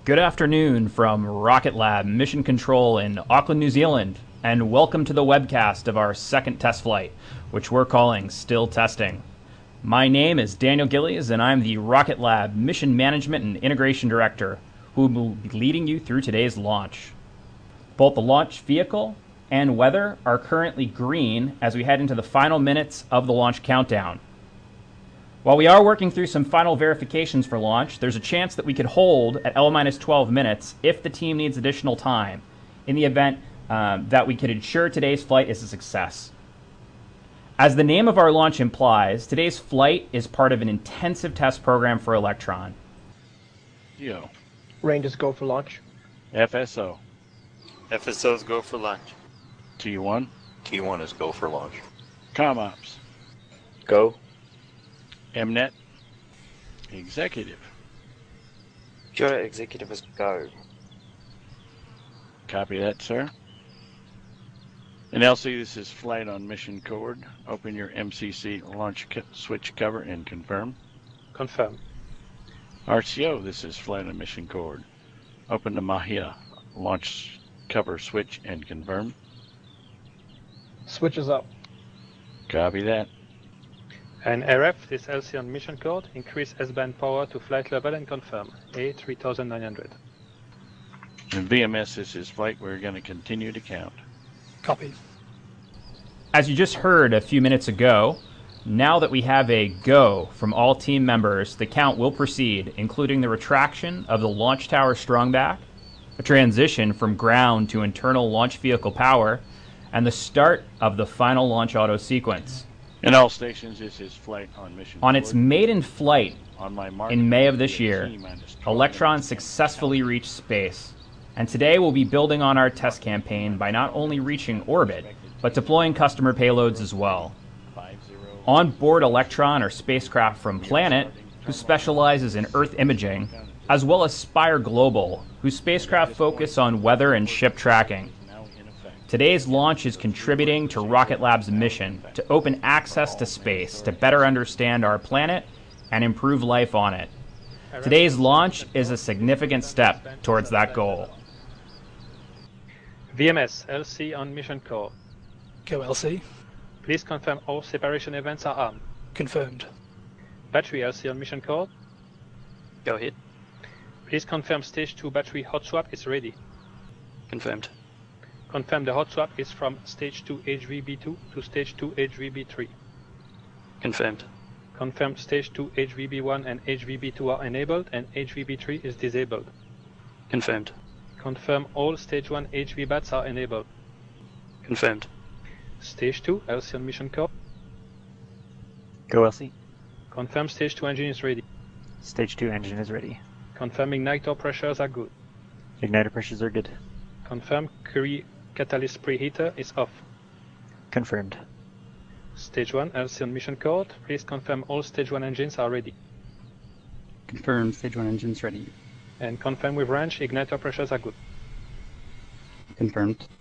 Good afternoon from Rocket Lab Mission Control in Auckland, New Zealand, and welcome to the webcast of our second test flight, which we're calling Still Testing. My name is Daniel Gillies, and I'm the Rocket Lab Mission Management and Integration Director, who will be leading you through today's launch. Both the launch vehicle and weather are currently green as we head into the final minutes of the launch countdown. While we are working through some final verifications for launch, there's a chance that we could hold at L-12 minutes if the team needs additional time, in the event that we could ensure today's flight is a success. As the name of our launch implies, today's flight is part of an intensive test program for Electron. Yo. Rangers go for launch. FSO. FSOs go for launch. T1. T1 is go for launch. ComOps. Go. MNet. Executive. Pure executive is go. Copy that, sir. And LC, this is flight on mission cord. Open your MCC launch switch cover and confirm. Confirm. RCO, this is flight on mission cord. Open the Mahia launch cover switch and confirm. Switch is up. Copy that. And RF, this LC on mission code, increase S-band power to flight level and confirm. A3900. And VMS, this is flight. We're going to continue to count. Copy. As you just heard a few minutes ago, now that we have a go from all team members, the count will proceed, including the retraction of the launch tower strongback, a transition from ground to internal launch vehicle power, and the start of the final launch auto sequence. In all stations, this is flight on mission. On its maiden flight on my mark, in May of this year, Electron successfully reached space. And today we'll be building on our test campaign by not only reaching orbit, but deploying customer payloads as well. On board Electron are spacecraft from Planet, who specializes in Earth imaging, as well as Spire Global, whose spacecraft focus on weather and ship tracking. Today's launch is contributing to Rocket Lab's mission to open access to space to better understand our planet and improve life on it. Today's launch is a significant step towards that goal. VMS, LC on mission core. Go LC. Please confirm all separation events are armed. Confirmed. Battery LC on mission core. Go ahead. Please confirm stage 2 battery hot swap is ready. Confirmed. Confirm the hot swap is from stage 2 HVB2 to stage 2 HVB3. Confirmed. Confirm stage 2 HVB1 and HVB2 are enabled and HVB3 is disabled. Confirmed. Confirm all stage 1 HVBATs are enabled. Confirmed. Stage 2 LC on mission core. Go LC. Confirm stage 2 engine is ready. Stage 2 engine is ready. Confirm igniter pressures are good. Igniter pressures are good. Confirm Curie catalyst preheater is off. Confirmed. Stage 1 LC on mission core. Please confirm all stage 1 engines are ready. Confirm stage 1 engines ready. And confirm with range igniter pressures are good. Confirmed.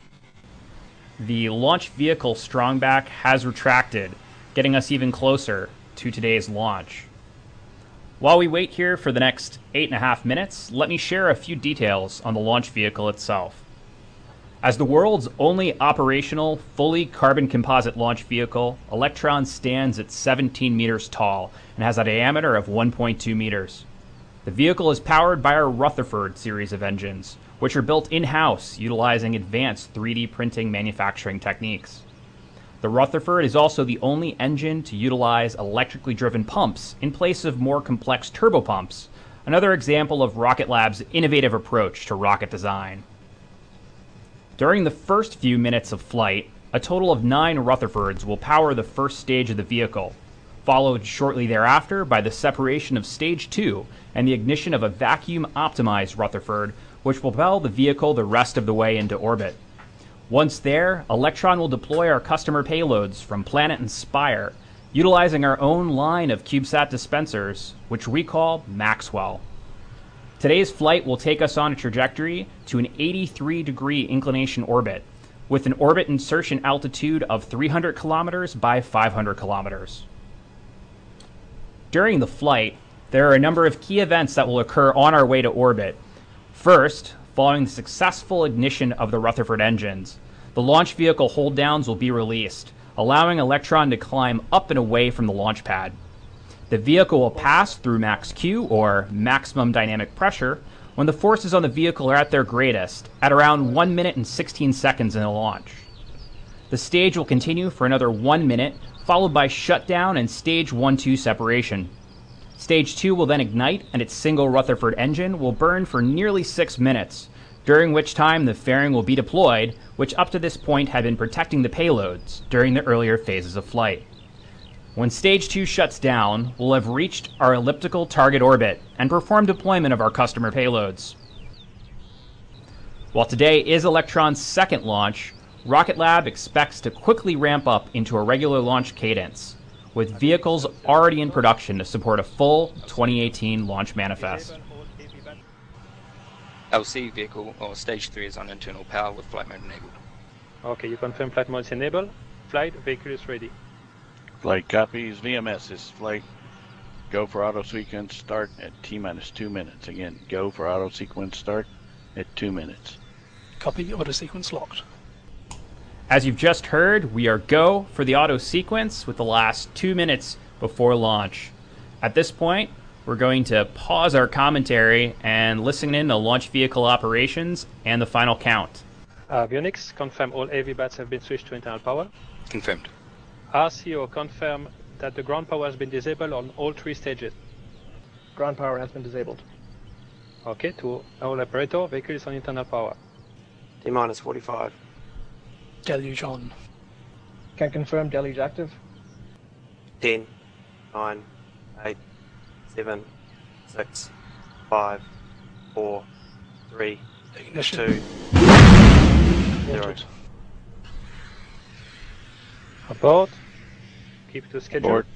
The launch vehicle strongback has retracted, getting us even closer to today's launch. While we wait here for the next 8.5 minutes, let me share a few details on the launch vehicle itself. As the world's only operational, fully carbon composite launch vehicle, Electron stands at 17 meters tall and has a diameter of 1.2 meters. The vehicle is powered by our Rutherford series of engines, which are built in-house utilizing advanced 3D printing manufacturing techniques. The Rutherford is also the only engine to utilize electrically driven pumps in place of more complex turbopumps, another example of Rocket Lab's innovative approach to rocket design. During the first few minutes of flight, a total of 9 Rutherfords will power the first stage of the vehicle, followed shortly thereafter by the separation of Stage 2 and the ignition of a vacuum-optimized Rutherford, which will propel the vehicle the rest of the way into orbit. Once there, Electron will deploy our customer payloads from Planet and Spire, utilizing our own line of CubeSat dispensers, which we call Maxwell. Today's flight will take us on a trajectory to an 83-degree inclination orbit, with an orbit insertion altitude of 300 kilometers by 500 kilometers. During the flight, there are a number of key events that will occur on our way to orbit. First, following the successful ignition of the Rutherford engines, the launch vehicle hold downs will be released, allowing Electron to climb up and away from the launch pad. The vehicle will pass through max Q, or maximum dynamic pressure, when the forces on the vehicle are at their greatest, at around 1 minute and 16 seconds in the launch. The stage will continue for another 1 minute, followed by shutdown and stage 1-2 separation. Stage 2 will then ignite, and its single Rutherford engine will burn for nearly 6 minutes, during which time the fairing will be deployed, which up to this point had been protecting the payloads during the earlier phases of flight. When Stage 2 shuts down, we'll have reached our elliptical target orbit and performed deployment of our customer payloads. While today is Electron's second launch, Rocket Lab expects to quickly ramp up into a regular launch cadence, with vehicles already in production to support a full 2018 launch manifest. LC vehicle or stage 3 is on internal power with flight mode enabled. Okay, you confirm flight mode is enabled. Flight, vehicle is ready. Flight copies. VMS is flight. Go for auto sequence start at T-minus 2 minutes. Again, go for auto sequence start at 2 minutes. Copy, auto sequence locked. As you've just heard, we are go for the auto sequence with the last 2 minutes before launch. At this point, we're going to pause our commentary and listen in to launch vehicle operations and the final count. Avionics, confirm all AV bats have been switched to internal power. Confirmed. RCO, confirm that the ground power has been disabled on all 3 stages. Ground power has been disabled. Okay, to all operator, vehicle is on internal power. T-minus 45. Deluge on. Can confirm deluge active. 10, 9, 8, 7, 6, 5, 4, 3, Ignition. 2, 0. Abort. Keep to schedule. Abort.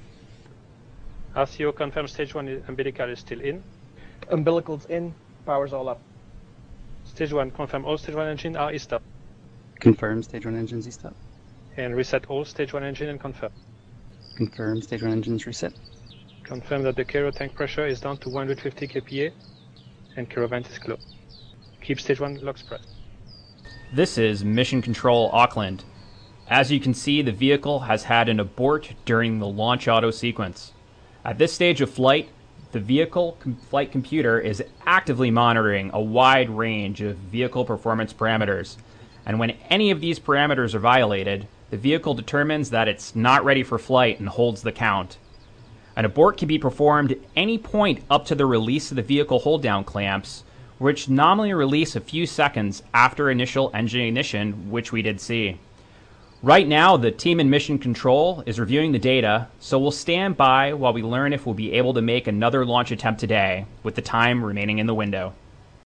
RCO, confirm stage 1 umbilical is still in. Umbilical's in. Power's all up. Stage 1, confirm all stage 1 engine are e-stop. Confirm stage 1 engines e-stop. And reset all stage 1 engine and confirm. Confirm stage 1 engines reset. Confirm that the Cairo tank pressure is down to 150 kPa and Cairo vent is closed. Keep stage 1 locks pressed. This is Mission Control Auckland. As you can see, the vehicle has had an abort during the launch auto sequence. At this stage of flight, the vehicle flight computer is actively monitoring a wide range of vehicle performance parameters. And when any of these parameters are violated, the vehicle determines that it's not ready for flight and holds the count. An abort can be performed at any point up to the release of the vehicle hold-down clamps, which nominally release a few seconds after initial engine ignition, which we did see. Right now, the team in Mission Control is reviewing the data, so we'll stand by while we learn if we'll be able to make another launch attempt today, with the time remaining in the window.